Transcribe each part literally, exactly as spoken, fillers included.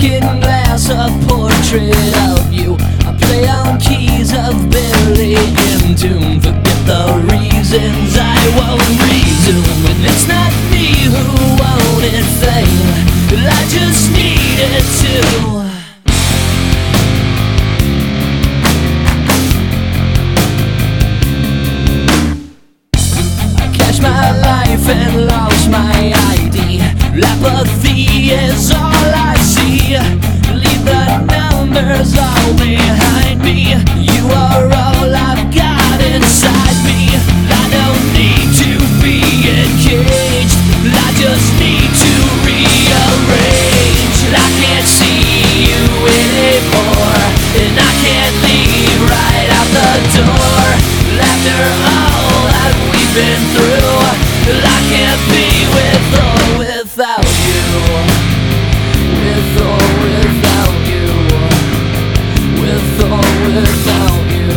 broken glass, a portrait of you. I play on keys of barely in tune. Forget the reasons I won't resume. And it's not me who wanted fame, I just needed to. My life and lost my I D. Apathy is all I see. Leave the numbers all behind me. You are all I've got inside me. I don't need to be encaged, I just need to rearrange. I can't see you anymore, and I can't leave right out the door. After all that we've been through, I can't be with or without you. With or without you. With or without you.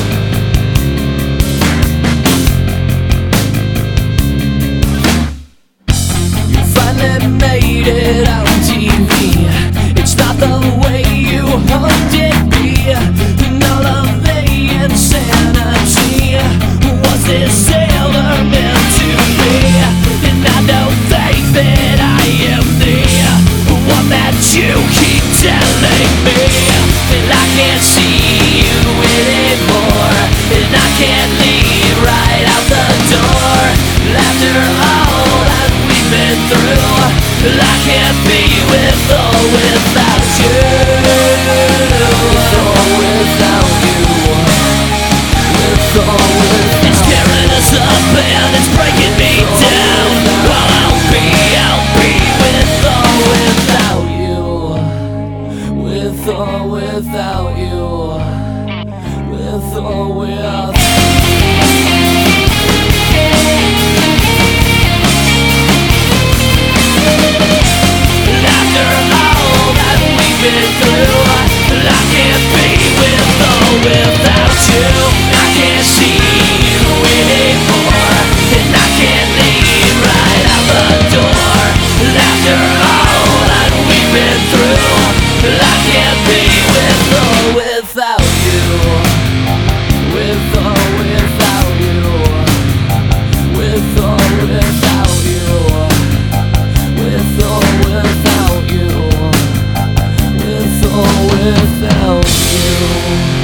You finally made it on T V. It's not the way you hoped it'd be. And all of the insanity, was this ever meant to be? And I don't think that I am the one that you keep telling me. And I can't see you anymore, and I can't leave right out the door. After all that we've been through, I can't be with or without you. With or without you. With or without. It's tearing us up and it's breaking me down. Well, I'll be, I'll be with or without you. With or without you. With or without you. After all that we've been through, I can't be with or without you. I can't see you anymore, and I can't leave right out the door. After all that we've been through, I can't be with or without you. With or without you. With or without you. With or without you. With or without you.